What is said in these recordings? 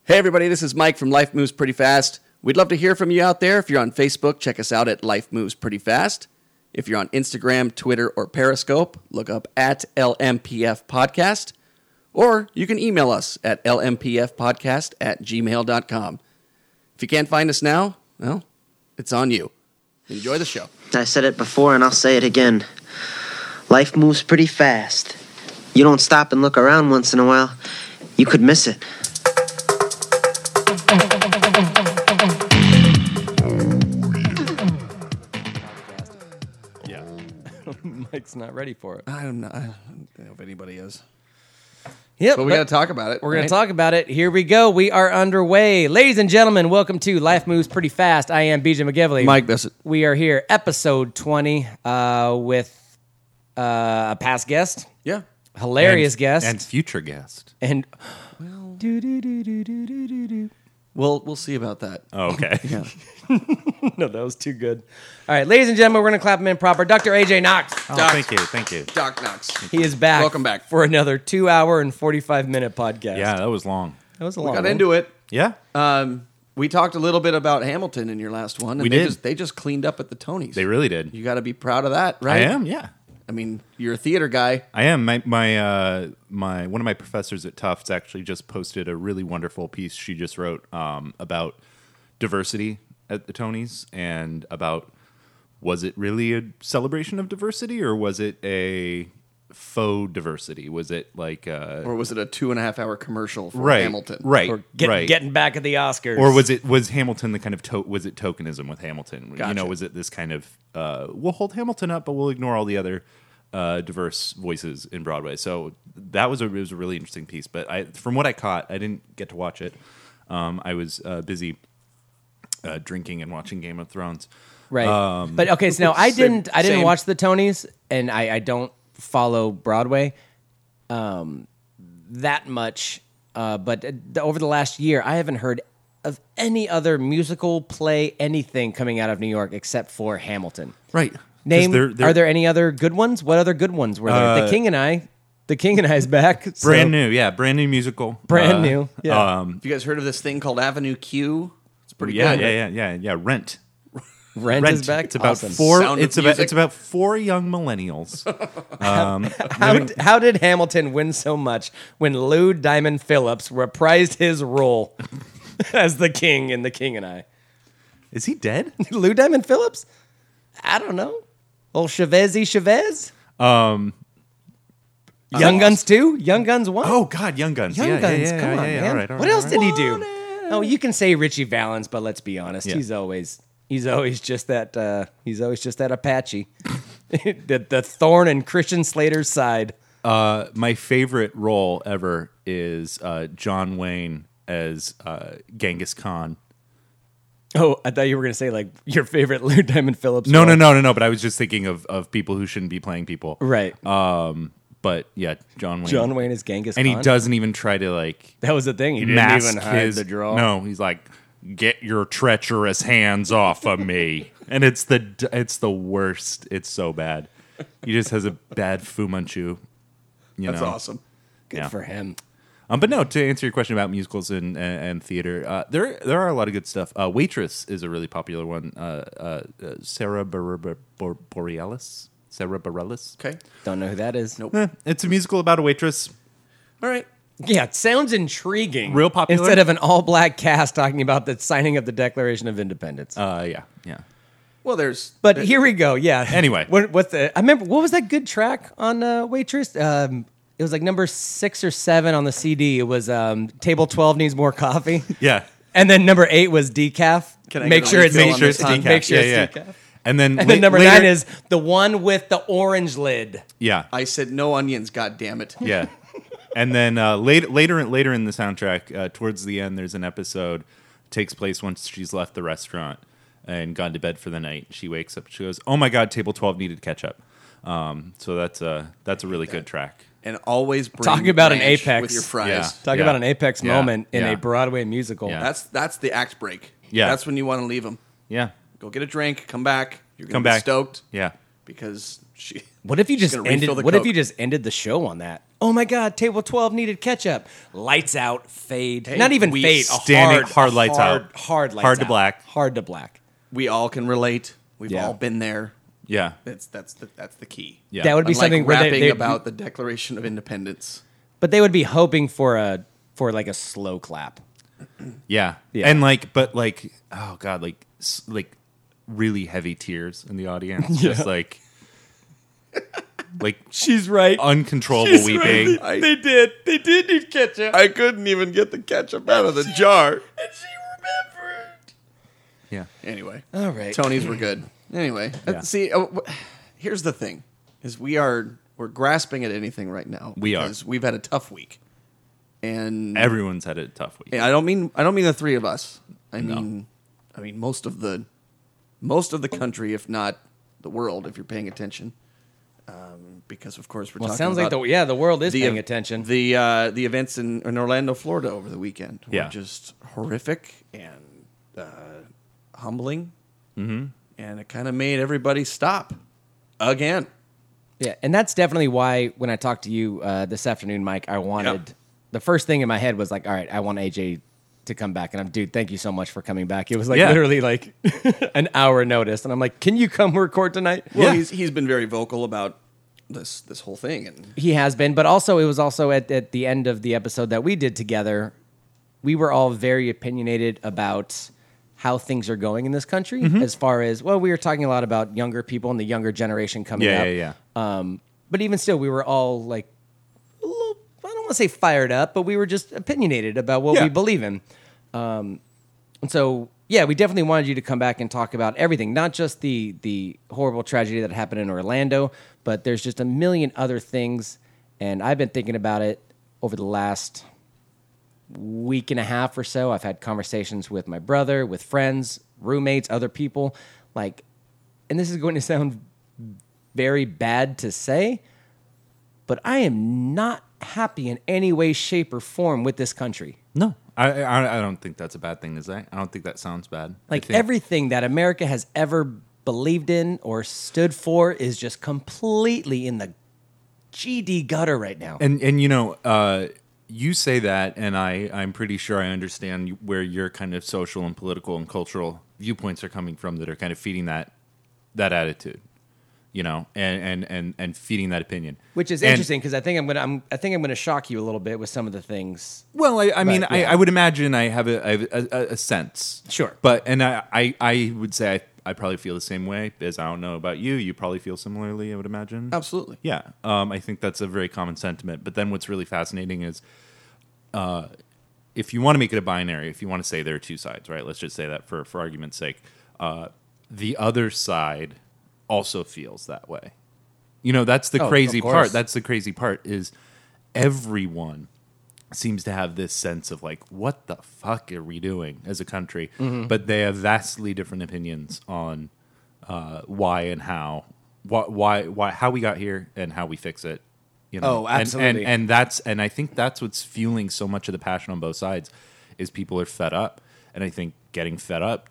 Hey, everybody, this is Mike from Life Moves Pretty Fast. We'd love to hear from you out there. If you're on Facebook, check us out at Life Moves Pretty Fast. If you're on Instagram, Twitter, or Periscope, look up at LMPF Podcast. Or you can email us at lmpfpodcast@gmail.com. If you can't find us now, well, it's on you. Enjoy the show. I said it before and I'll say it again. Life moves pretty fast. You don't stop and look around once in a while, you could miss it. Yeah. Mike's not ready for it. I don't know if anybody is. Yep. But we got to talk about it. We're going to talk about it. Here we go. We are underway. Ladies and gentlemen, welcome to Life Moves Pretty Fast. I am BJ McGivley. Mike Bissett. We are here, episode 20, with a past guest. Yeah. Hilarious guest. And future guest. And We'll see about that. Oh, okay. Yeah. no, that was too good. All right, ladies and gentlemen, we're going to clap him in proper. Dr. AJ Knox. Oh, Doc. thank you. Doc Knox. He is back. Welcome back. For another 2-hour and 45-minute podcast. Yeah, that was long. That was a We long got one. into it. Yeah? We talked a little bit about Hamilton in your last one. And We did. They just cleaned up at the Tonys. They really did. You got to be proud of that, right? I am, yeah. I mean, you're a theater guy. I am. My one of my professors at Tufts actually just posted a really wonderful piece she just wrote about diversity at the Tonys and about, was it really a celebration of diversity or was it a faux diversity? Was it like Or was it a 2.5-hour commercial for right, Hamilton? right, Or right. getting back at the Oscars. Or was Hamilton the kind of was it tokenism with Hamilton? Gotcha. You know, was it this kind of we'll hold Hamilton up, but we'll ignore all the other diverse voices in Broadway? So that was it was a really interesting piece. But from what I caught, I didn't get to watch it. I was busy drinking and watching Game of Thrones. Right. But okay, so now I didn't same. watch the Tonys, and I don't follow Broadway that much. But over the last year, I haven't heard of any other musical, play, anything coming out of New York except for Hamilton. Right. Name, they're- are there any other good ones? What other good ones were there? The King and I is back. so- Brand new musical. Brand new, yeah. Have you guys heard of this thing called Avenue Q? It's pretty Yeah, good. yeah. Rent. Rent is back. It's about Awesome. four. Sound of It's Music. about 4 young millennials. How did Hamilton win so much when Lou Diamond Phillips reprised his role as the king in The King and I? Is he dead? Lou Diamond Phillips? I don't know. Old Chavez? Young Guns 2? Young Guns 1? Oh God, Young Guns. Young yeah, Guns, yeah, come yeah, on, yeah, man. all right, What else did he do? Wanted. Oh, you can say Richie Valens, but let's be honest, Yeah. he's always just that Apache. the thorn in Christian Slater's side. My favorite role ever is John Wayne as Genghis Khan. Oh, I thought you were going to say like your favorite Lou Diamond Phillips. No. role. But I was just thinking of people who shouldn't be playing people. Right. But yeah, John Wayne. John Wayne is Genghis and Khan. he doesn't even try to like That was the thing. He didn't mask even hide his the draw. No, he's like, get your treacherous hands off of me, and it's the worst. It's so bad. He just has a bad Fu Manchu. That's awesome. Good Yeah. for him. But no, to answer your question about musicals and theater, there are a lot of good stuff. Waitress is a really popular one. Sarah Bareilles. Sarah Bareilles. Okay. Don't know who that is. Nope. It's a musical about a waitress. All right. Yeah, it sounds intriguing. Real popular? Instead of an all-black cast talking about the signing of the Declaration of Independence. Yeah. Well, there's... But here we go. Yeah. Anyway. What's the? I remember. What was that good track on Waitress? It was like number 6 or 7 on the CD. It was Table 12 needs more coffee. Yeah. And then number 8 was decaf. Can I Make get a sure it's refill in on your this tongue. decaf? Make sure Yeah, it's yeah. decaf. And then Number later- 9 is the one with the orange lid. yeah. I said no onions, God damn it. Yeah. And then later in the soundtrack, towards the end, there's an episode takes place once she's left the restaurant and gone to bed for the night. She wakes up. She goes, "Oh my God, table 12 needed ketchup." So that's a really good track. And always bring Talking about an ranch apex. with your fries. Yeah. Talk about an apex Yeah. moment in Yeah. a Broadway musical. Yeah. That's the act break. Yeah. That's when you want to leave them. Yeah. Go get a drink, come back. You're going Come to be back. stoked Yeah. because she What if you just gonna ended? refill the What if Coke. you just ended the show on that? Oh my God! Table 12 needed ketchup. Lights out. Fade. Hey, Not even we fade. standing- hard lights out. Hard lights Hard to out. black. Hard to black. We all can relate. We've Yeah. all been there. Yeah. That's the key. Yeah. That would be Unlike something where rapping they about the Declaration of Independence. but they would be hoping for like a slow clap. Yeah. Yeah. And but oh God, like really heavy tears in the audience. Just like She's right. uncontrollable weeping. They did need ketchup. I couldn't even get the ketchup out of the jar. And she remembered. Yeah. Anyway, All right. Tonys were good. Anyway, Yeah. see, here's the thing: is we're grasping at anything right now. We are. because we've had a tough week, and Everyone's had a tough week. I don't mean the three of us. I No. mean most of the country, if not the world, if you're paying attention. Because of course we're Well, talking sounds like about the world is the- paying attention. The events in Orlando, Florida over the weekend were Yeah. just horrific and humbling. Mm-hmm. And it kind of made everybody stop again. Yeah, and that's definitely why when I talked to you this afternoon, Mike, I wanted the first thing in my head was like, all right, I want AJ to come back, and I'm, dude, thank you so much for coming back. It was like Yeah. literally like an hour notice, and I'm like, can you come record tonight? Well, Yeah. he's been very vocal about this whole thing, and He has been, but also it was also at the end of the episode that we did together, we were all very opinionated about how things are going in this country as far as, well, we were talking a lot about younger people and the younger generation coming up. Yeah. But even still, we were all like, a little, I don't want to say fired up, but we were just opinionated about what Yeah. we believe in. And so, yeah, we definitely wanted you to come back and talk about everything, not just the horrible tragedy that happened in Orlando, but there's just a million other things. And I've been thinking about it over the last week and a half or so. I've had conversations with my brother, with friends, roommates, other people. Like, and this is going to sound very bad to say, but I am not happy in any way, shape, or form with this country. No, I don't think that's a bad thing to say. I don't think that sounds bad. I Like think- everything that America has ever believed in or stood for is just completely in the GD gutter right now. And you say that, and I'm pretty sure I understand where your kind of social and political and cultural viewpoints are coming from that are kind of feeding that attitude, and feeding that opinion. Which is And- interesting because I think I'm gonna shock you a little bit with some of the things. Well, I mean, But, yeah. I would imagine I have a sense. Sure. But, and I would say I probably feel the same way, as I don't know about you. You probably feel similarly, I would imagine. absolutely. Yeah. I think that's a very common sentiment. But then what's really fascinating is if you want to make it a binary, if you want to say there are two sides, right? Let's just say that for argument's sake. The other side also feels that way. That's the Oh, crazy of course. part. That's the crazy part is everyone seems to have this sense of like, what the fuck are we doing as a country? Mm-hmm. But they have vastly different opinions on why and how, why, how we got here and how we fix it. Oh, absolutely. And I think that's what's fueling so much of the passion on both sides is people are fed up, and I think getting fed up,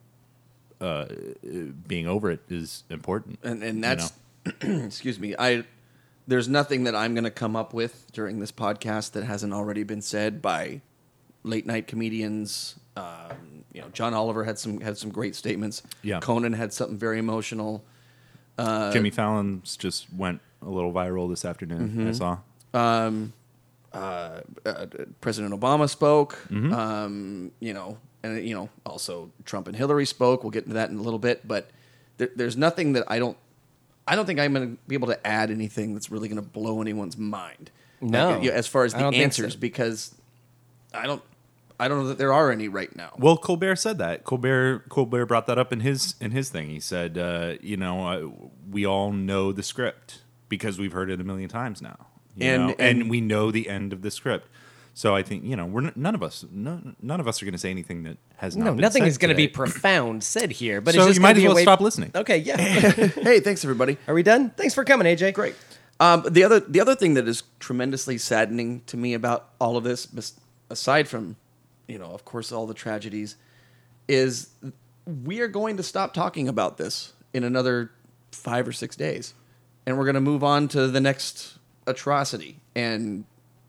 being over it is important. And that's excuse me. There's nothing that I'm going to come up with during this podcast that hasn't already been said by late night comedians. John Oliver had some great statements. Yeah. Conan had something very emotional. Jimmy Fallon's just went a little viral this afternoon. I saw. President Obama spoke. Mm-hmm. And also Trump and Hillary spoke. We'll get into that in a little bit, but there's nothing that I don't think I'm going to be able to add anything that's really going to blow anyone's mind. No. As far as I the don't think answers, so. because I don't know that there are any right now. Well, Colbert said that. Colbert brought that up in his thing. He said, we all know the script because we've heard it a million times now, and we know the end of the script. So I think none of us are going to say anything that has not. No, been nothing said is going to be today. profound said here. But So it's just you might gonna as be a well way- stop listening. Okay, yeah. Hey, thanks everybody. Are we done? Thanks for coming, AJ. Great. The other thing that is tremendously saddening to me about all of this, aside from, of course, all the tragedies, is we are going to stop talking about this in another 5 or 6 days. and we're going to move on to the next atrocity. And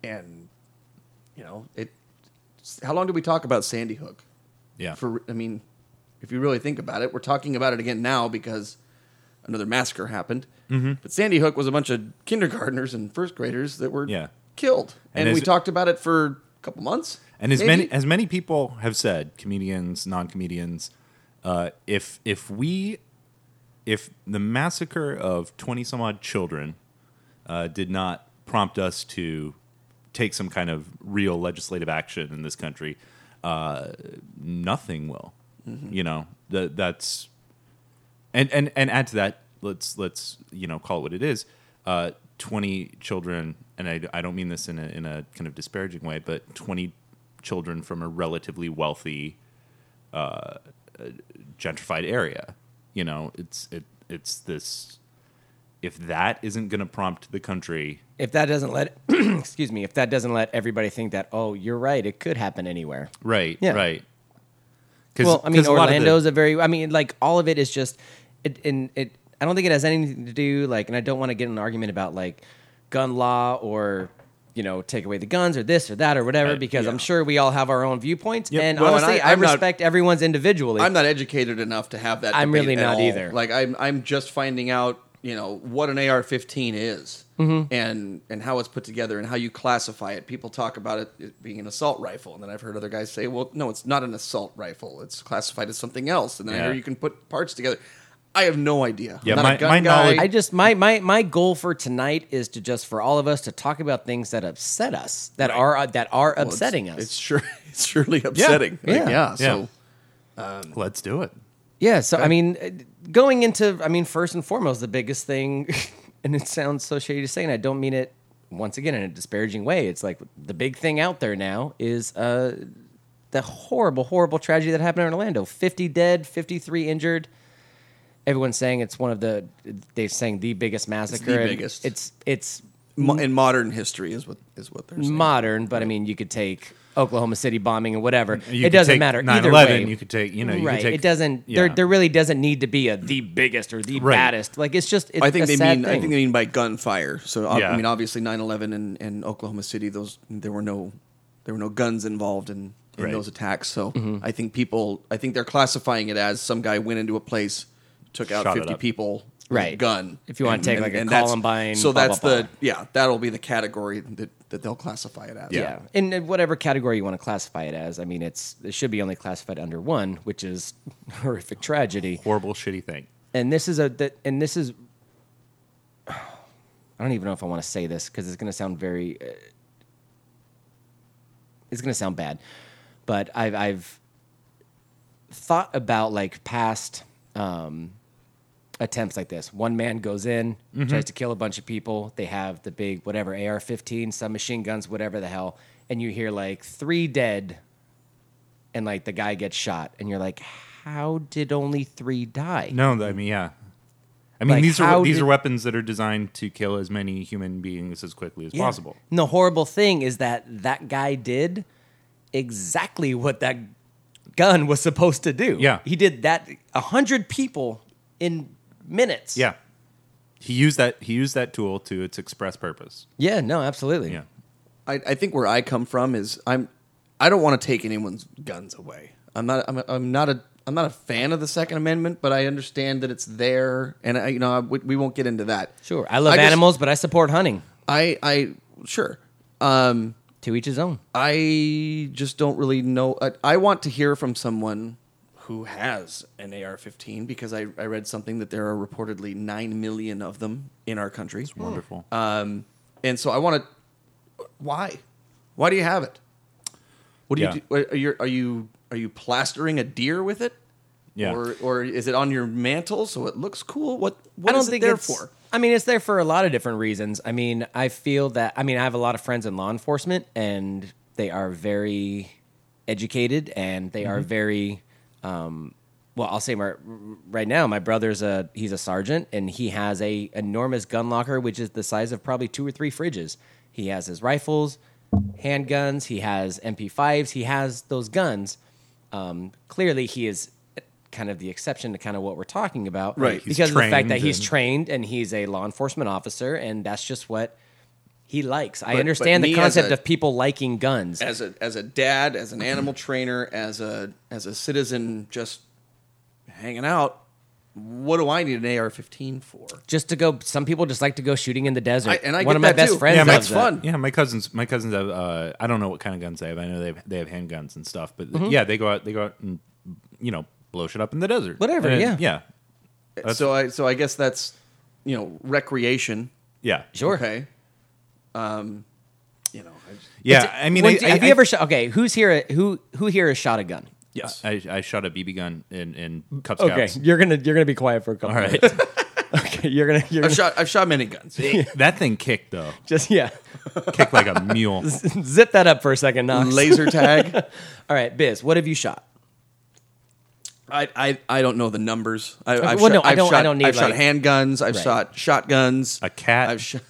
how long did we talk about Sandy Hook? Yeah. If you really think about it, we're talking about it again now because another massacre happened. Mm-hmm. But Sandy Hook was a bunch of kindergartners and first graders that were killed. And we talked about it for a couple months. And as many people have said, comedians, non-comedians, if the massacre of 20 some odd children did not prompt us to take some kind of real legislative action in this country, nothing will. Mm-hmm. That's and add to that. Let's call it what it is. 20 children, and I don't mean this in a kind of disparaging way, but 20 children from a relatively wealthy, gentrified area. It's this. If that isn't going to prompt the country, if that doesn't let, if that doesn't let everybody think that, oh, you're right, it could happen anywhere. Right. Yeah. Right. Orlando's all of it is just, I don't think it has anything to do, and I don't want to get in an argument about, gun law or, take away the guns or this or that or whatever, because I'm sure we all have our own viewpoints. Yep. And Well, honestly, I respect everyone's individually. I'm not educated enough to have that. I'm debate really at not all. either. I'm just finding out, what an AR-15 is and how it's put together and how you classify it. People talk about it being an assault rifle, and then I've heard other guys say, well, no, it's not an assault rifle. It's classified as something else. And then I hear you can put parts together. I have no idea. Yeah, I'm not a gun knowledge- guy. My goal for tonight is to just for all of us to talk about things that upset us, that are upsetting us. It's surely upsetting. Yeah. So let's do it. Yeah, so going into first and foremost, the biggest thing, and it sounds so shady to say, and I don't mean it once again in a disparaging way. It's the big thing out there now is the horrible, horrible tragedy that happened in Orlando. 50 dead, 53 injured. Everyone's saying it's they're saying the biggest massacre. It's the biggest. It's in modern history is what they're saying. modern, but you could take Oklahoma City bombing and whatever. You It could doesn't take matter 9/11, either way. You could take, you right. could take, It doesn't. yeah. There really doesn't need to be the biggest or the Right. baddest. It's just. It's I think a they sad mean. thing. I think they mean by gunfire. So Yeah. obviously 9/11 and Oklahoma City. There were no guns involved in Right. those attacks. So Mm-hmm. I think they're classifying it as some guy went into a place, took out Shot it 50 up. people. Right. Gun. If you want to take a that's- Columbine. So blah, that's blah, blah. that'll be the category that they'll classify it as. Yeah. In whatever category you want to classify it as. it should be only classified under one, which is horrific tragedy. horrible, shitty thing. And this is I don't even know if I want to say this because it's going to sound very. It's going to sound bad, but I've thought about past attempts like this. One man goes in, tries to kill a bunch of people. They have the big whatever AR-15, submachine guns, whatever the hell, and you hear 3 dead, and the guy gets shot, and you're like, how did only 3 die? No, yeah. These how are weapons that are designed to kill as many human beings as quickly as possible. And the horrible thing is that guy did exactly what that gun was supposed to do. Yeah. He did that 100 people in minutes. Yeah. He used that tool to its express purpose. Yeah, no, absolutely. Yeah. I think where I come from is I don't want to take anyone's guns away. I'm not a fan of the Second Amendment, but I understand that it's there, and we won't get into that. Sure. I love animals, but I support hunting. Sure. To each his own. I just don't really know. I want to hear from someone who has an AR-15 because I read something that there are reportedly 9 million of them in our country. It's wonderful. And so I want to. Why? Why do you have it? What do you do? Are you plastering a deer with it? Yeah. Or is it on your mantle so it looks cool? What I don't is think it there it's for? It's there for a lot of different reasons. I feel that I have a lot of friends in law enforcement, and they are very educated, and they are very. I'll say right now, my brother's he's a sergeant, and he has a enormous gun locker, which is the size of probably 2 or 3 fridges. He has his rifles, handguns, he has MP5s, he has those guns. Clearly, he is kind of the exception to kind of what we're talking about, Right. He's Because of the fact that trained he's and- trained and he's a law enforcement officer, and that's just what he likes. I But understand the me as concept a- of people liking guns. As a dad, as an animal trainer, as a citizen, just hanging out. What do I need an AR-15 for? Just to go, some people just like to go shooting in the desert. And I One get of my that best too. friends Yeah, loves that's fun. that. Yeah, my cousins have. I don't know what kind of guns they have. I know they have handguns and stuff. But yeah, they go out and blow shit up in the desert. Whatever, And, yeah. So I guess that's recreation. Yeah. Sure. Okay. Yeah. I mean, Have you ever shot? Okay, who here has shot a gun? Yes. I shot a BB gun in Cub Okay, Scouts. you're gonna be quiet for a couple. All right. minutes. Okay, you're gonna I've shot many guns. That thing kicked though. just Kicked like a mule. zip that up for a second, Knox. Laser tag. All right, Biz, what have you shot? I don't know the numbers. I've Well, no, shot, I don't- I've I don't need, I've shot like- handguns. I've Right. shot shotguns. A cat. I've shot.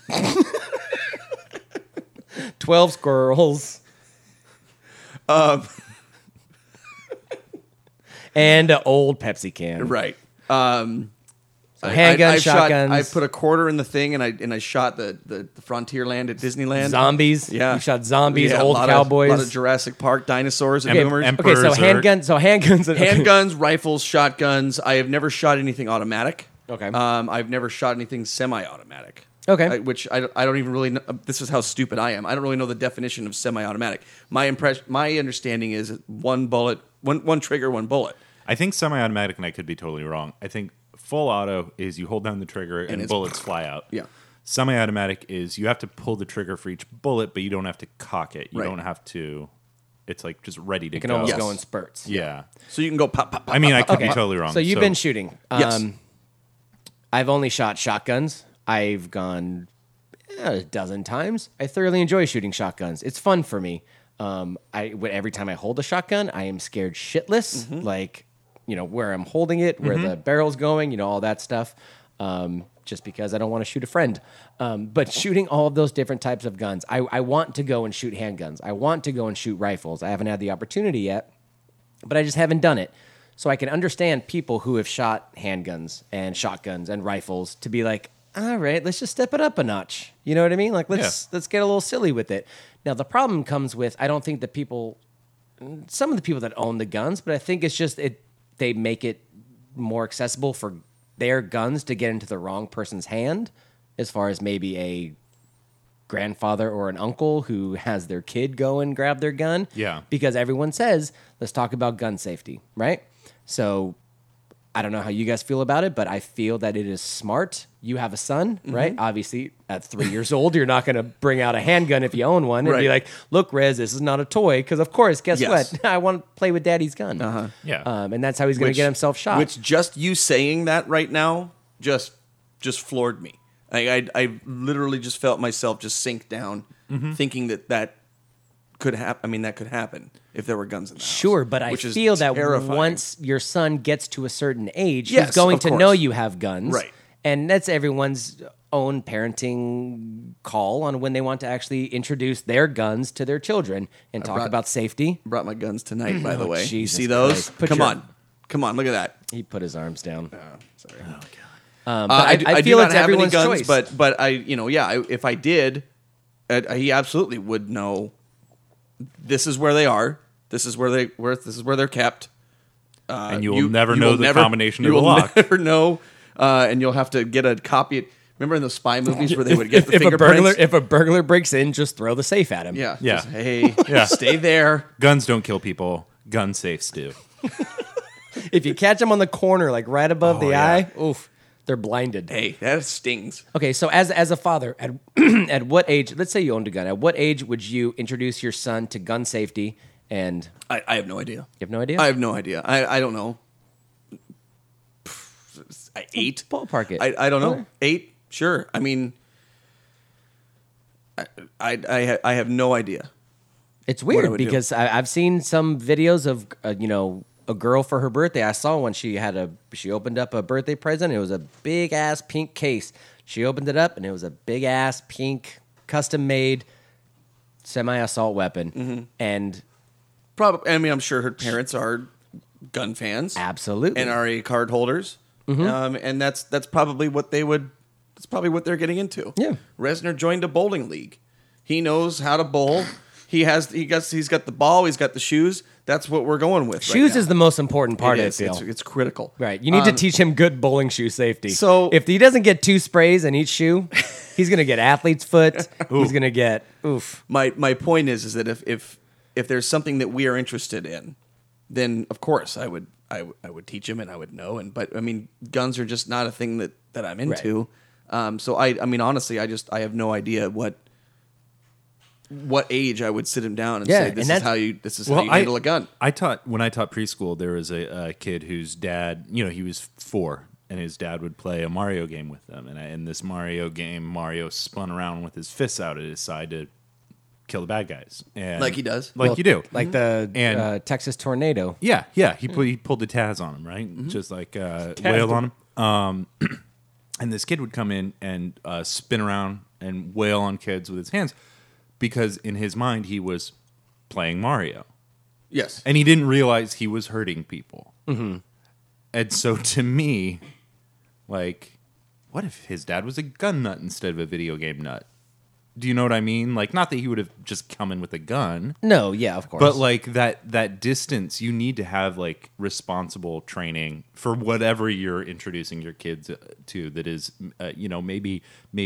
12 squirrels. And an old Pepsi can. Right. Handguns, shotguns. I put a quarter in the thing, and I shot the Frontierland at Disneyland. Zombies. Yeah, You shot zombies, Yeah, old a lot cowboys. of Jurassic Park dinosaurs and Okay, boomers. okay, so Emperor's handguns and Handguns, rifles, shotguns. I have never shot anything automatic. Okay. I've never shot anything semi-automatic. Okay. Which I don't even really know. This is how stupid I am. I don't really know the definition of semi-automatic. My understanding is one bullet, one trigger, one bullet. I think semi-automatic, and I could be totally wrong. I think full auto is you hold down the trigger and it's- bullets fly out. Yeah. Semi-automatic is you have to pull the trigger for each bullet, but you don't have to cock it. You Right. don't have to. It's like just ready to You can go. almost Yes. go in spurts. Yeah. So you can go pop, pop, pop. I mean, I could Okay. be totally wrong. So you've been shooting. Yes. I've only shot shotguns. I've gone a dozen times. I thoroughly enjoy shooting shotguns. It's fun for me. Every time I hold a shotgun, I am scared shitless. Like, where I'm holding it, where the barrel's going, all that stuff. Just because I don't want to shoot a friend. But shooting all of those different types of guns, I want to go and shoot handguns. I want to go and shoot rifles. I haven't had the opportunity yet, but I just haven't done it. So I can understand people who have shot handguns and shotguns and rifles to be like, all right, let's just step it up a notch. You know what I mean? Like, let's get a little silly with it. Now, the problem comes with, I don't think that some of the people that own the guns, but I think it's just they make it more accessible for their guns to get into the wrong person's hand, as far as maybe a grandfather or an uncle who has their kid go and grab their gun. Yeah. Because everyone says, let's talk about gun safety, right? So I don't know how you guys feel about it, but I feel that it is smart. You have a son, right? Obviously, at 3 years old, you're not going to bring out a handgun if you own one and be Right. like, look, Rez, this is not a toy. Because, of course, guess Yes. what? I want to play with daddy's gun. Yeah. And that's how he's going to get himself shot. Which just you saying that right now just floored me. I literally just felt myself just sink down, thinking that could happen. I mean, that could happen if there were guns in the house. Sure, but I which is feel that terrifying. once your son gets to a certain age, Yes, he's going of to course. know you have guns. Right. And that's everyone's own parenting call on when they want to actually introduce their guns to their children and talk brought- about safety. brought my guns tonight. By the way, Jesus you see those? Christ. Put Come your- on, look at that. He put his arms down. Sorry. But I I do feel not it's have any everyone's guns, choice. but if I did, he absolutely would know. This is where they are. This is where they're kept. and you will never know the combination of you the will lock. never know, and you'll have to get a copy. Remember in the spy movies where they would get the if a fingerprints? burglar breaks in, just throw the safe at him. Yeah. Yeah. Just, hey, Yeah. stay there. Guns don't kill people. Gun safes do. If you catch them on the corner, like right above the yeah. eye, oof, they're blinded. Hey, that stings. Okay, so as a father, at at what age? Let's say you owned a gun. At what age would you introduce your son to gun safety? And I have no idea. you have no idea. I have no idea. I don't know. 8? Ballpark it. I don't know. Okay. 8? Sure. I mean, I have no idea. It's I weird would do. because I've seen some videos of a girl for her birthday. I saw one. She opened up a birthday present. It was a big ass pink case. She opened it up and it was a big ass pink custom made semi assault weapon. And Probably. I mean, I'm sure her parents are gun fans, Absolutely. NRA card holders, and that's probably what they would. That's probably what they're getting into. Yeah. Resner joined a bowling league. He knows how to bowl. He's got the ball. He's got the shoes. That's what we're going with. Shoes right is the most important part now. of It it, is. Phil. It's critical. Right. You need to teach him good bowling shoe safety. So- if he doesn't get 2 sprays in each shoe, he's going to get athlete's foot. He's going to get oof. My point is that if there's something that we are interested in, then of course I would teach him and I would know. But I mean, guns are just not a thing that I'm into. So I mean, honestly, I have no idea what age I would sit him down and Yeah, say and this is that's- how you handle a gun. When I taught preschool, there was a kid whose dad, he was 4, and his dad would play a Mario game with them. And in this Mario game, Mario spun around with his fists out at his side to kill the bad guys, and Like he does. like you do, Like the And- Texas tornado. Yeah. He pulled the Taz on him, right? Just like wailed on him. And this kid would come in and spin around and wail on kids with his hands because in his mind he was playing Mario, Yes. and he didn't realize he was hurting people. Mm-hmm. And so to me, like, what if his dad was a gun nut instead of a video game nut? Do you know what I mean? Like, not that he would have just come in with a gun. No, yeah, of course. But like that distance, you need to have like responsible training for whatever you're introducing your kids to. That is, maybe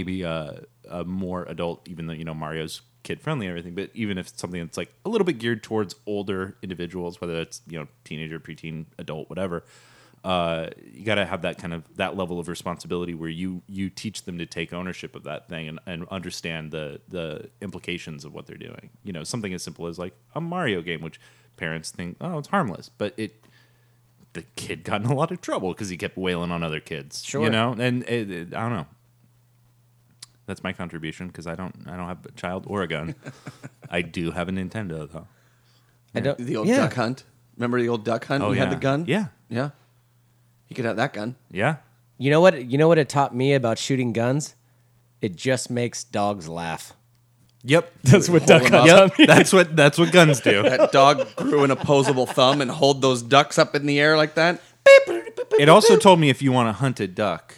a more adult, even though Mario's kid friendly and everything. But even if it's something that's like a little bit geared towards older individuals, whether it's teenager, preteen, adult, whatever. You got to have that level of responsibility where you teach them to take ownership of that thing and understand the implications of what they're doing. Something as simple as like a Mario game, which parents think, oh, it's harmless, but the kid got in a lot of trouble because he kept wailing on other kids. Sure. And I don't know. That's my contribution because I don't have a child or a gun. I do have a Nintendo though. I don't, The old yeah. duck hunt. Remember the old duck hunt? Oh, You had yeah. the gun? Yeah. Yeah. You could have that gun. Yeah. You know what? You know what it taught me about shooting guns? It just makes dogs laugh. Yep. That's what duck them hunts up. taught me. That's what guns do. That dog grew an opposable thumb and hold those ducks up in the air like that. It also told me if you want to hunt a duck.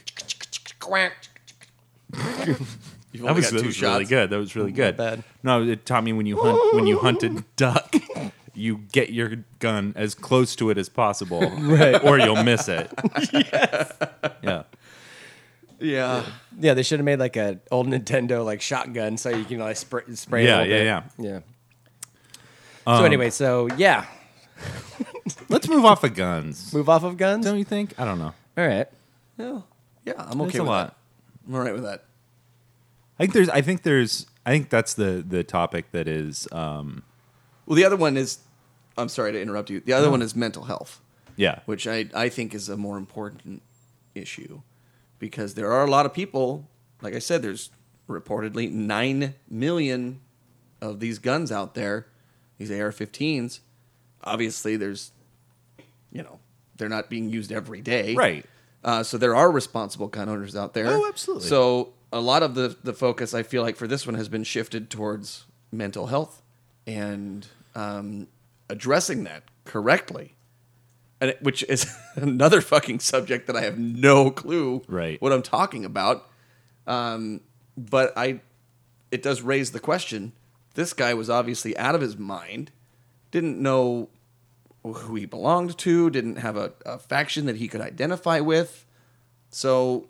You've That only was, got 2 really shots. good. That was really good. bad. No, it taught me when you hunt a duck, you get your gun as close to it as possible, or you'll miss it. Yeah. Yeah. Yeah, they should have made like a old Nintendo like shotgun so you can like spray. Yeah, a little yeah, bit. Yeah. So anyway, yeah, Let's move off of guns. move off of guns. Don't you think? I don't know. All right. Yeah. Yeah, I'm okay That's a with lot. that. I'm all right with that. I think that's the topic that is. Well, the other one is, I'm sorry to interrupt you. The other one is mental health, Yeah. which I think is a more important issue because there are a lot of people, like I said, there's reportedly 9 million of these guns out there, these AR-15s. Obviously, there's, they're not being used every day. Right. So there are responsible gun owners out there. Oh, absolutely. So a lot of the focus, I feel like, for this one has been shifted towards mental health and addressing that correctly, which is another fucking subject that I have no clue Right. what I'm talking about. But it does raise the question. This guy was obviously out of his mind, didn't know who he belonged to, didn't have a faction that he could identify with. So,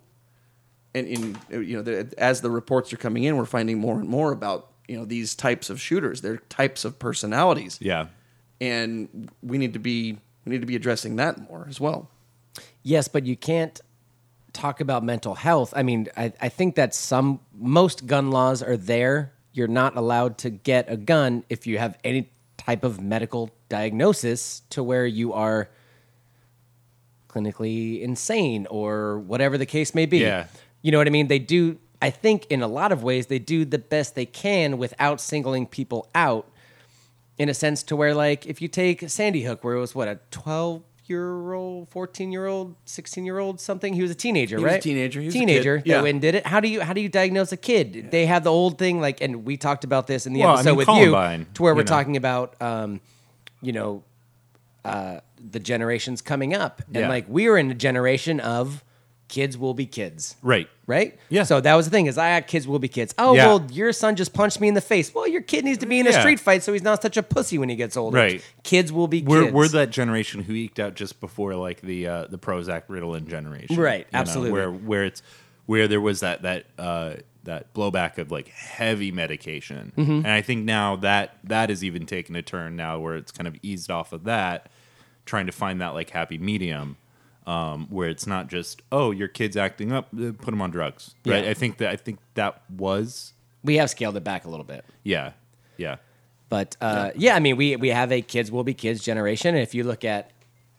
as the reports are coming in, we're finding more and more about these types of shooters, their types of personalities, Yeah. and we need to be addressing that more as well. Yes, but you can't talk about mental health. I mean, I think that most gun laws are there. You're not allowed to get a gun if you have any type of medical diagnosis to where you are clinically insane or whatever the case may be. Yeah. You know what I mean? They do, I think in a lot of ways, they do the best they can without singling people out in a sense to where, like, if you take Sandy Hook, where it was, a 12-year-old, 14-year-old, 16-year-old, something? He was a teenager, He was a right? teenager. He was a Teenager kid. Yeah. that went and did it. How do you diagnose a kid? Yeah. They have the old thing, like, and we talked about this in the Well, I episode mean, with Columbine, you, to where we're you know. talking about, the generations coming up. And Yeah. like we were in a generation of kids will be kids. Right. Right? Yeah. So that was the thing is I got kids will be kids. Oh, Yeah. well, your son just punched me in the face. Well, your kid needs to be in a Yeah. street fight so he's not such a pussy when he gets older. Right. Kids will be kids. We're that generation who eked out just before like the Prozac Ritalin generation, Right, you know, absolutely. where there was that blowback of like heavy medication, Mm-hmm. and I think now that has even taken a turn now where it's kind of eased off of that, trying to find that like happy medium, where it's not just your kid's acting up, put them on drugs, right? Yeah. I think that was We have scaled it back a little bit. yeah. But yeah, I mean, we have a kids will be kids generation. And if you look at,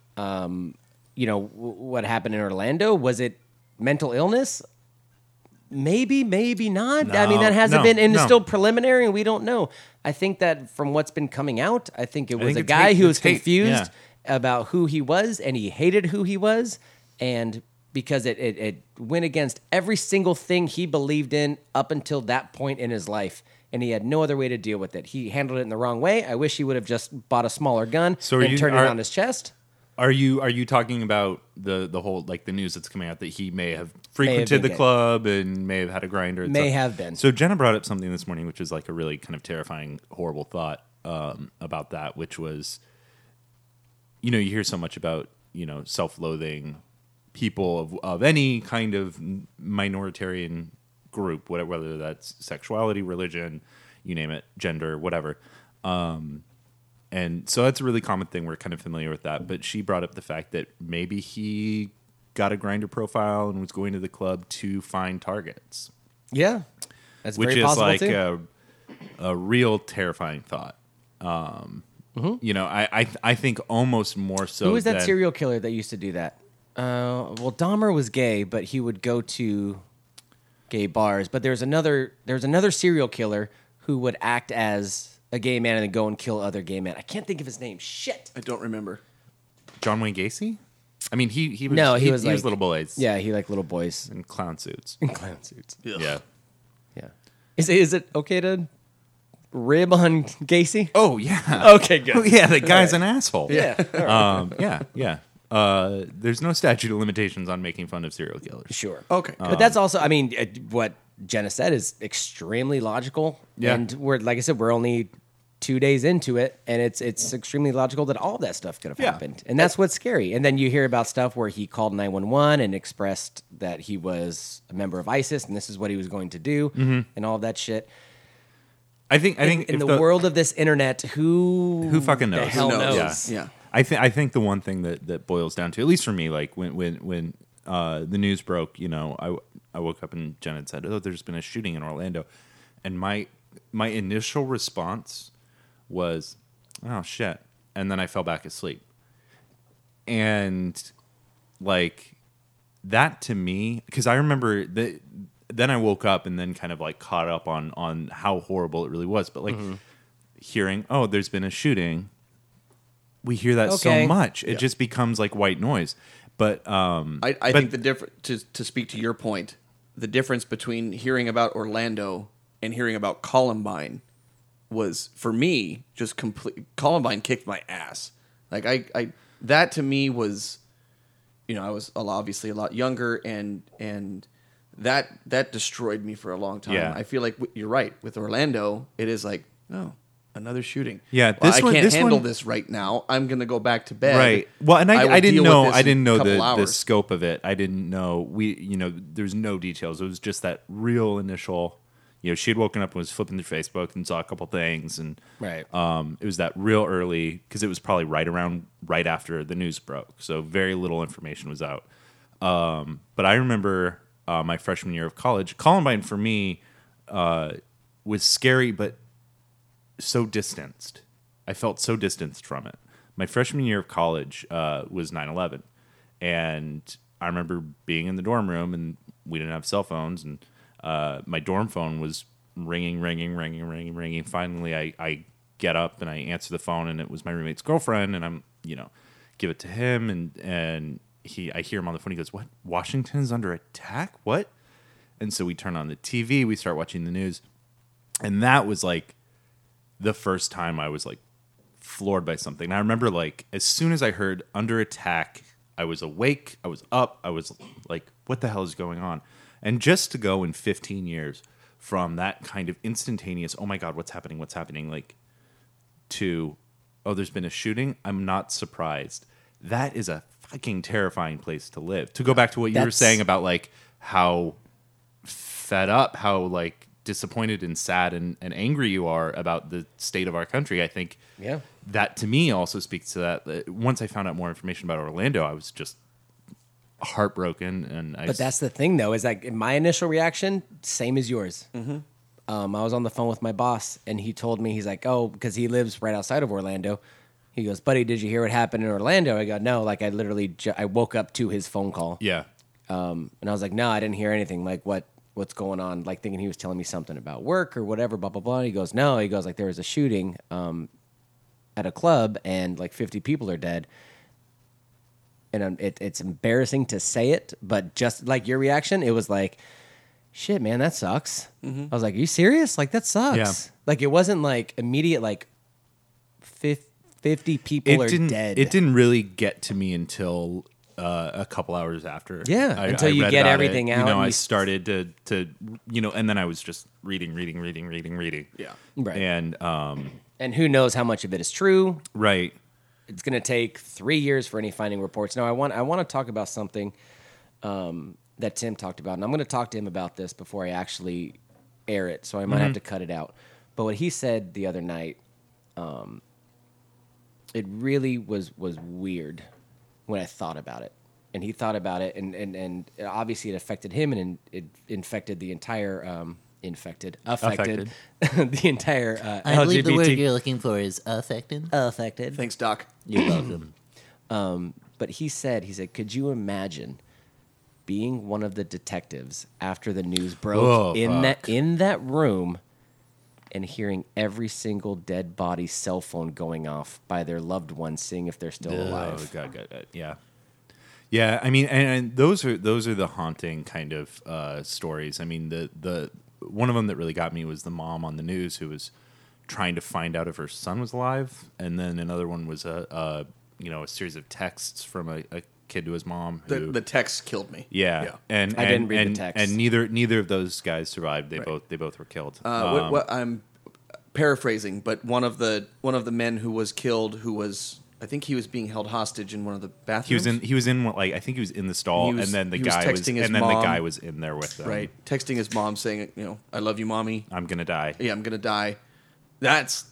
what happened in Orlando, was it mental illness? Maybe not. I mean, that hasn't been, and it's still preliminary, and we don't know. I think that from what's been coming out, I think it was think a it's guy hate- who was it's hate, confused yeah. about who he was, and he hated who he was, and because it went against every single thing he believed in up until that point in his life. And he had no other way to deal with it. He handled it in the wrong way. I wish he would have just bought a smaller gun and turned it on his chest. Are you talking about the whole like the news that's coming out that he may have frequented been the gay. club and may have had a grinder? and May stuff? have been. So Jenna brought up something this morning, which is like a really kind of terrifying, horrible thought about that, which was, you hear so much about self-loathing people of any kind of minoritarian group, whether that's sexuality, religion, you name it, gender, whatever. And so that's a really common thing. We're kind of familiar with that. But she brought up the fact that maybe he got a grinder profile and was going to the club to find targets, Yeah, that's which very is possible like too. a real terrifying thought. I think almost more so. Who was that than- serial killer that used to do that? Well, Dahmer was gay, but he would go to gay bars. But there's another serial killer who would act as a gay man and then go and kill other gay men. I can't think of his name. Shit. I don't remember. John Wayne Gacy? I mean, he was No, he was like little boys, Yeah, he liked little boys in clown suits. in clown suits. Yeah. Yeah. Is it okay to rib on Gacy? Oh yeah. Okay, good. Oh yeah. The guy's an asshole. Yeah. Yeah. There's no statute of limitations on making fun of serial killers. Sure. Okay. But that's also, I mean, what Jenna said is extremely logical. Yeah. And like I said, we're only 2 days into it, and it's extremely logical that all that stuff could have Yeah. happened. And that's what's scary. And then you hear about stuff where he called 911 and expressed that he was a member of ISIS and this is what he was going to do and all of that shit. I think In if the world of this internet, who fucking knows? The hell Who knows? knows? Yeah. I think the one thing that boils down to, at least for me, like when the news broke, I woke up and Jen had said, "Oh, there's been a shooting in Orlando," and my initial response was, "Oh shit," and then I fell back asleep. And like that to me, because I remember that. Then I woke up and then kind of like caught up on how horrible it really was. But like hearing, oh, there's been a shooting. We hear that Okay. so much. It just becomes like white noise. But I think the difference, to speak to your point, the difference between hearing about Orlando and hearing about Columbine was, for me, just complete. Columbine kicked my ass. Like I that to me was, I was obviously a lot younger, and that destroyed me for a long time. Yeah. I feel like you're right with Orlando. It is like, oh, another shooting. Yeah, Well, this I one- can't this handle one- this right now. I'm gonna go back to bed. right. Well, and will I didn't deal know. with this I didn't in know a couple the hours. scope of it. I didn't know. There's no details. It was just that real initial. She had woken up and was flipping through Facebook and saw a couple things, and Right. it was that real early because it was probably right after the news broke, so very little information was out. But I remember my freshman year of college, Columbine for me was scary, but so distanced. I felt so distanced from it. My freshman year of college was 9/11, and I remember being in the dorm room, and we didn't have cell phones, and my dorm phone was ringing. Finally, I get up and I answer the phone, and it was my roommate's girlfriend, and I'm give it to him, and I hear him on the phone. He goes, "What? Washington is under attack? What?" And so we turn on the TV, we start watching the news, and that was like the first time I was like floored by something. And I remember, like, as soon as I heard Under Attack, I was awake, I was up, I was like, what the hell is going on? And just to go in 15 years from that kind of instantaneous, oh my God, what's happening, like, to, oh, there's been a shooting, I'm not surprised. That is a fucking terrifying place to live. To go back to what you were saying about, like, how fed up, how, like, disappointed and sad and angry you are about the state of our country, I think that to me also speaks to that. Once I found out more information about Orlando, I was just heartbroken. But that's the thing, though, is like my initial reaction, same as yours. Mm-hmm. I was on the phone with my boss, and he told me, he's like, oh, because he lives right outside of Orlando. He goes, buddy, did you hear what happened in Orlando? I go, no, like I literally, I woke up to his phone call. Yeah. And I was like, no, I didn't hear anything. Like, what's going on? Like, thinking he was telling me something about work or whatever, blah, blah, blah. And he goes, no. He goes, like, there was a shooting at a club, and, like, 50 people are dead. And it's embarrassing to say it, but just like your reaction, it was like, shit, man, that sucks. Mm-hmm. I was like, are you serious? Like, that sucks. Yeah. Like, it wasn't, like, immediate, like, 50 people are dead. It didn't really get to me until a couple hours after. Yeah, until you get everything out. You know, I started to and then I was just reading. Yeah. Right. And who knows how much of it is true. Right. It's going to take 3 years for any finding reports. Now, I want to talk about something that Tim talked about, and I'm going to talk to him about this before I actually air it, so I might have to cut it out. But what he said the other night, it really was weird when I thought about it. And he thought about it, and obviously it affected him, and it infected the entire affected the entire I believe the word you're looking for is affected. Affected. Thanks, Doc. You're welcome. But he said, could you imagine being one of the detectives after the news broke in that room and hearing every single dead body's cell phone going off by their loved ones, seeing if they're still alive? Oh, God. Yeah. Yeah, I mean, and those are the haunting kind of stories. I mean, the one of them that really got me was the mom on the news who was trying to find out if her son was alive, and then another one was a series of texts from a kid to his mom. Who, the text killed me. Yeah. And I didn't read the text, and neither of those guys survived. They both were killed. I'm paraphrasing, but one of the men who was killed, I think he was being held hostage in one of the bathrooms. He was in I think he was in the stall, and then the guy was in there with them. Right, texting his mom saying, I love you, mommy. I'm gonna die. Yeah, I'm gonna die. That's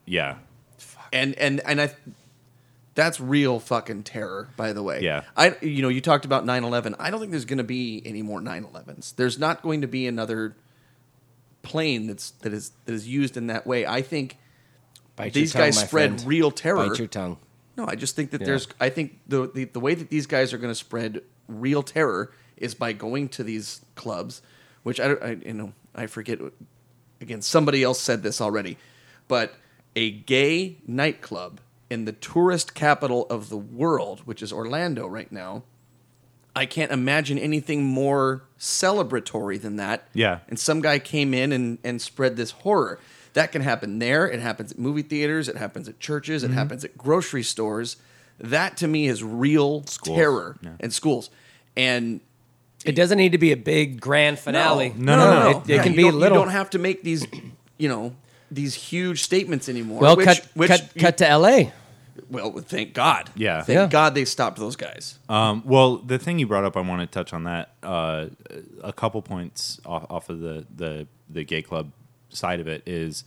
and that's real fucking terror, by the way. Yeah. You talked about 9/11. I don't think there's going to be any more 9/11s. There's not going to be another plane that is used in that way. I think these guys spread real terror. Bite your tongue. No, I just think that I think the way that these guys are going to spread real terror is by going to these clubs, which I forget. Again, somebody else said this already, but a gay nightclub in the tourist capital of the world, which is Orlando right now, I can't imagine anything more celebratory than that. Yeah. And some guy came in and spread this horror. That can happen there. It happens at movie theaters. It happens at churches. It happens at grocery stores. That, to me, is real terror. And schools. And it doesn't need to be a big grand finale. No. It can be little. You don't have to make these, these huge statements anymore. Well, cut to L.A. Well, thank God. Yeah. Thank God they stopped those guys. Well, the thing you brought up, I want to touch on that. A couple points off of the gay club side of it is,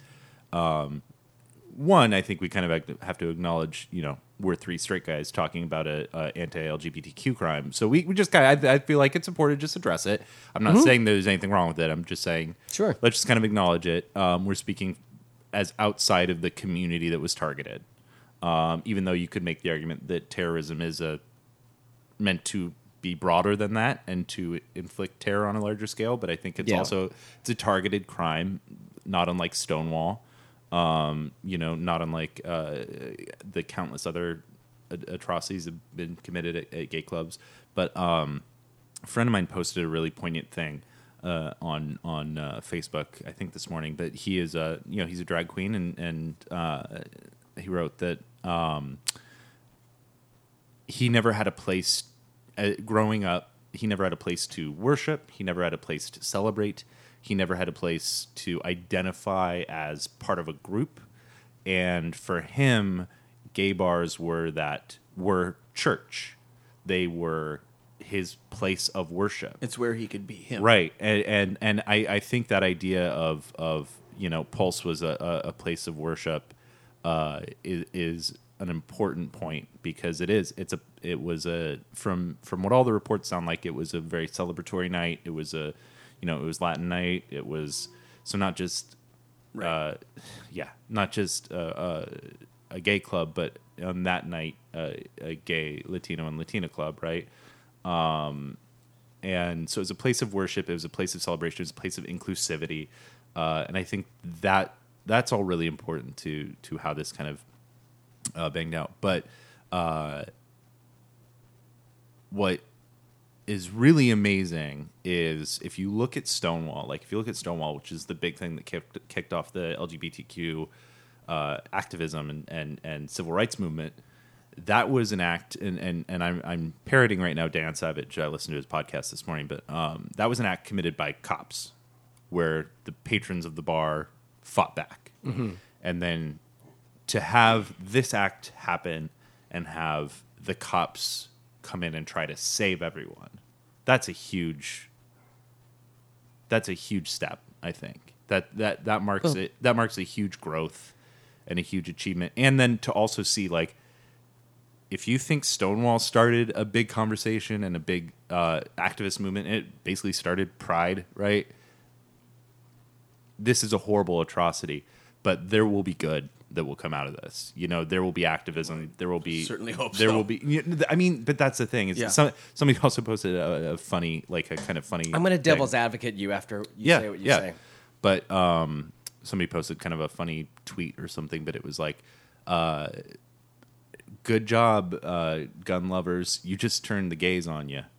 one, I think we kind of have to acknowledge, we're three straight guys talking about a anti-LGBTQ crime. So we just I feel like it's important to just address it. I'm not saying there's anything wrong with it. I'm just saying, sure, let's just kind of acknowledge it. We're speaking as outside of the community that was targeted. Even though you could make the argument that terrorism is meant to be broader than that and to inflict terror on a larger scale, but I think it's a targeted crime, not unlike Stonewall, not unlike the countless other atrocities that have been committed at gay clubs. But a friend of mine posted a really poignant thing on Facebook, I think this morning, but he is he's a drag queen, and he wrote that he never had a place growing up. He never had a place to worship. He never had a place to celebrate. He never had a place to identify as part of a group. And for him, gay bars were church. They were his place of worship. It's where he could be him. Right. And I think that idea of Pulse was a place of worship is an important point, because it was from what all the reports sound like, it was a very celebratory night. It was it was Latin night. It was not just not just a gay club, but on that night a gay Latino and Latina club, right? And so it was a place of worship. It was a place of celebration. It was a place of inclusivity, and I think that's all really important to how this kind of banged out. But what is really amazing is if you look at Stonewall, which is the big thing that kicked off the LGBTQ activism and civil rights movement. That was an act, and I'm parroting right now Dan Savage. I listened to his podcast this morning, but that was an act committed by cops, where the patrons of the bar fought back, and then to have this act happen and have the cops come in and try to save everyone, that's a huge step. I think that marks it. That marks a huge growth and a huge achievement, and then to also see, like, if you think Stonewall started a big conversation and a big activist movement, it basically started Pride, right? This is a horrible atrocity, but there will be good that will come out of this. There will be activism. There will be certainly hope there so. will be. I mean, but that's the thing. Is somebody also posted a funny, like a kind of funny. I'm going to thing. devil's advocate you after you say what you say. But somebody posted kind of a funny tweet or something, but it was like, good job, gun lovers. You just turned the gays on you.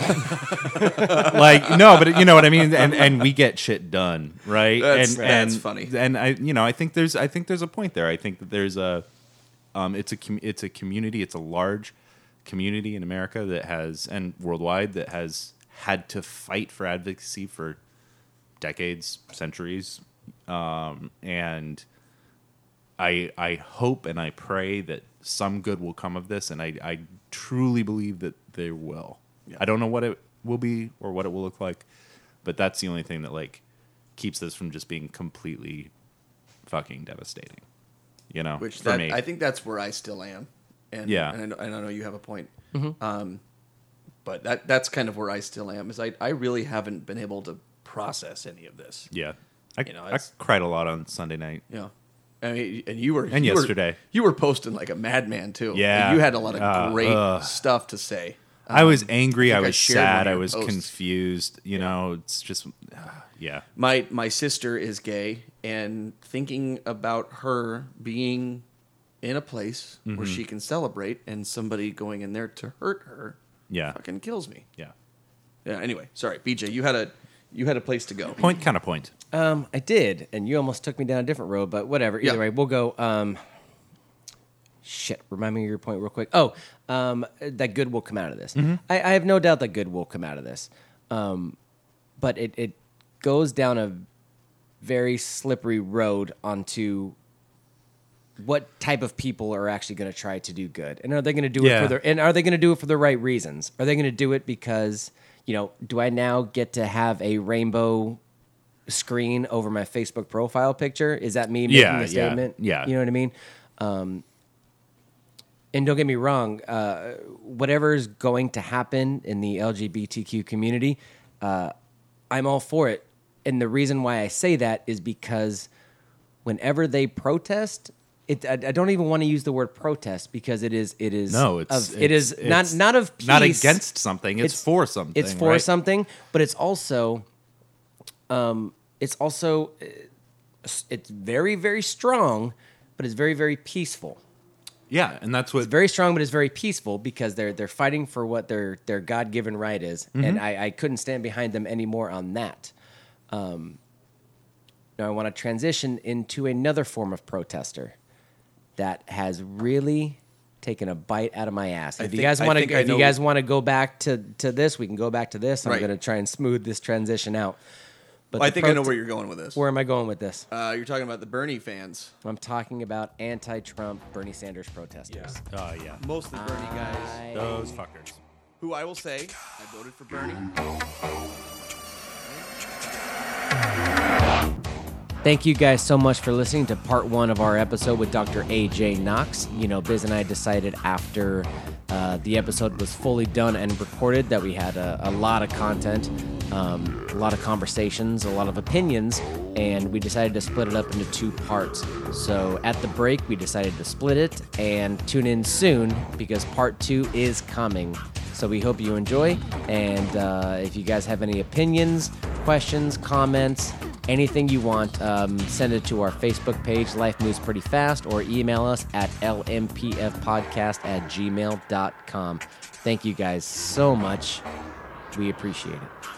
Like, no, but you know what I mean? And we get shit done, right? That's funny. And I think there's a point there. I think that there's it's a community, it's a large community in America that has, and worldwide, that has had to fight for advocacy for decades, centuries. And I hope and I pray that some good will come of this, and I truly believe that there will. Yeah. I don't know what it will be or what it will look like, but that's the only thing that, like, keeps this from just being completely fucking devastating. Which for me. I think that's where I still am. And and I know you have a point. Mm-hmm. But that's kind of where I still am. Is I really haven't been able to process any of this. Yeah, I cried a lot on Sunday night. Yeah. I mean, and yesterday. You were posting like a madman too. Yeah. You had a lot of great stuff to say. I was angry. I was shared one sad. of I your was posts. confused. It's just, yeah. My sister is gay, and thinking about her being in a place where she can celebrate, and somebody going in there to hurt her, fucking kills me. Yeah. Yeah. Anyway, sorry, BJ. You had a place to go. Point. I did, and you almost took me down a different road, but whatever. Either way, we'll go. Shit, remind me of your point real quick. That good will come out of this. Mm-hmm. I have no doubt that good will come out of this. But it goes down a very slippery road onto what type of people are actually going to try to do good. And are they going to do it for the right reasons? Are they going to do it because, do I now get to have a rainbow screen over my Facebook profile picture? Is that me making a statement? Yeah. You know what I mean? And don't get me wrong, whatever's going to happen in the LGBTQ community, I'm all for it. And the reason why I say that is because whenever they protest, I don't even want to use the word protest, because it is not of peace, not against something. It's for something. It's for right? something, but it's very, very strong, but it's very, very peaceful. Yeah, and that's what it's very strong, but it's very peaceful, because they're fighting for what their God-given right is, and I couldn't stand behind them anymore on that. Now I want to transition into another form of protester, that has really taken a bite out of my ass. If you think- guys I want think I to, know- you guys want to go back to this, we can go back to this. I'm Right. going to try and smooth this transition out. But I the think I know where you're going with this. Where am I going with this? You're talking about the Bernie fans. I'm talking about anti-Trump Bernie Sanders protesters. Oh, yeah. Mostly Bernie guys. Those fuckers. Who I will say, I voted for Bernie. Thank you guys so much for listening to part 1 of our episode with Dr. AJ Knox. You know, Biz and I decided after the episode was fully done and recorded that we had a lot of content, a lot of conversations, a lot of opinions, and we decided to split it up into 2 parts. So at the break, we decided to split it and tune in soon because part 2 is coming. So we hope you enjoy, and if you guys have any opinions, questions, comments, anything you want, send it to our Facebook page, Life Moves Pretty Fast, or email us at lmpfpodcast@gmail.com. Thank you guys so much. We appreciate it.